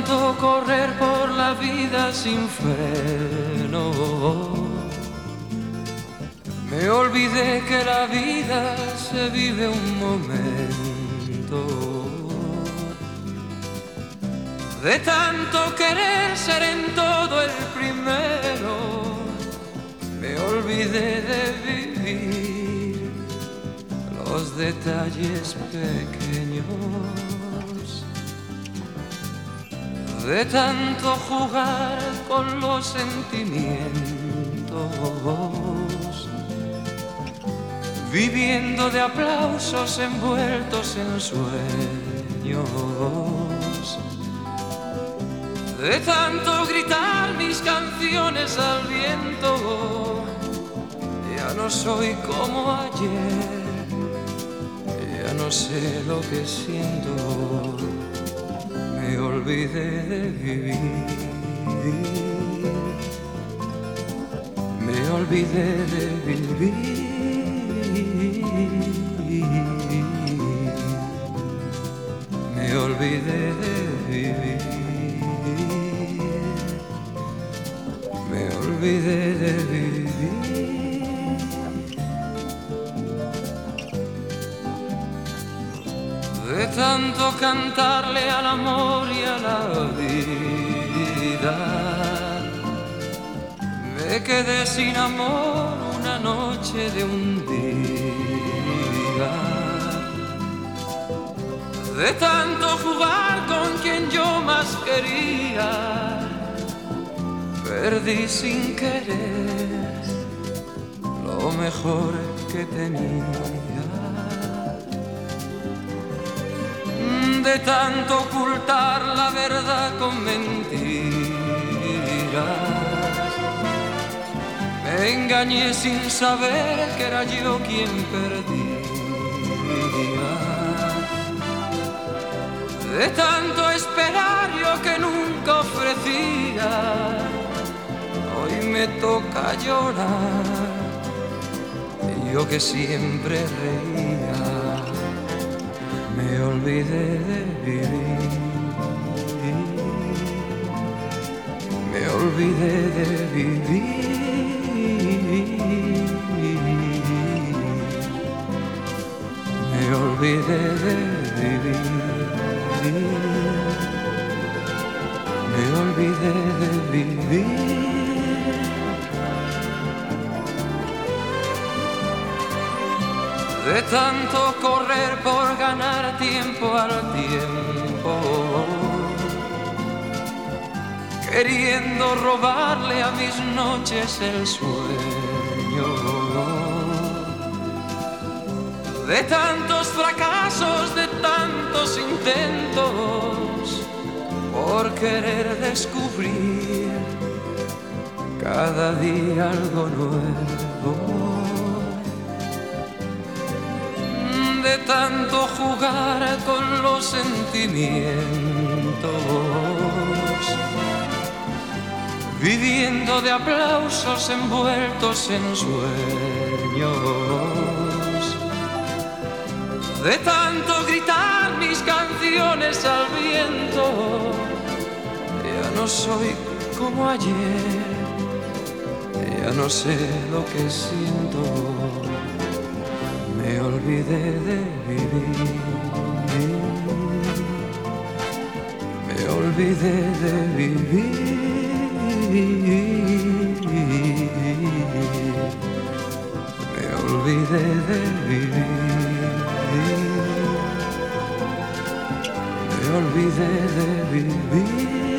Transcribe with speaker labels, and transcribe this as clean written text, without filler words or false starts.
Speaker 1: tanto correr por la vida sin freno, me olvidé que la vida se vive un momento. De tanto querer ser en todo el primero, me olvidé de vivir los detalles pequeños. De tanto jugar con los sentimientos, viviendo de aplausos envueltos en sueños. De tanto gritar mis canciones al viento, ya no soy como ayer, ya no sé lo que siento. Me olvidé de vivir, me olvidé de vivir, me olvidé de vivir, me olvidé de vivir. De tanto cantarle al amor y a la vida, me quedé sin amor una noche de un día. De tanto jugar con quien yo más quería, perdí sin querer lo mejor que tenía. De tanto ocultar la verdad con mentiras, me engañé sin saber que era yo quien perdía. De tanto esperar yo que nunca ofrecía, hoy me toca llorar, yo que siempre reía. Me olvidé de vivir, me olvidé de vivir, me olvidé de vivir, me olvidé de vivir. De tanto correr por ganar tiempo al tiempo, queriendo robarle a mis noches el sueño. De tantos fracasos, de tantos intentos, por querer descubrir cada día algo nuevo. De tanto jugar con los sentimientos, viviendo de aplausos envueltos en sueños. De tanto gritar mis canciones al viento, ya no soy como ayer, ya no sé lo que siento. Me olvidé de vivir, me olvidé de vivir, me olvidé de vivir, me olvidé de vivir.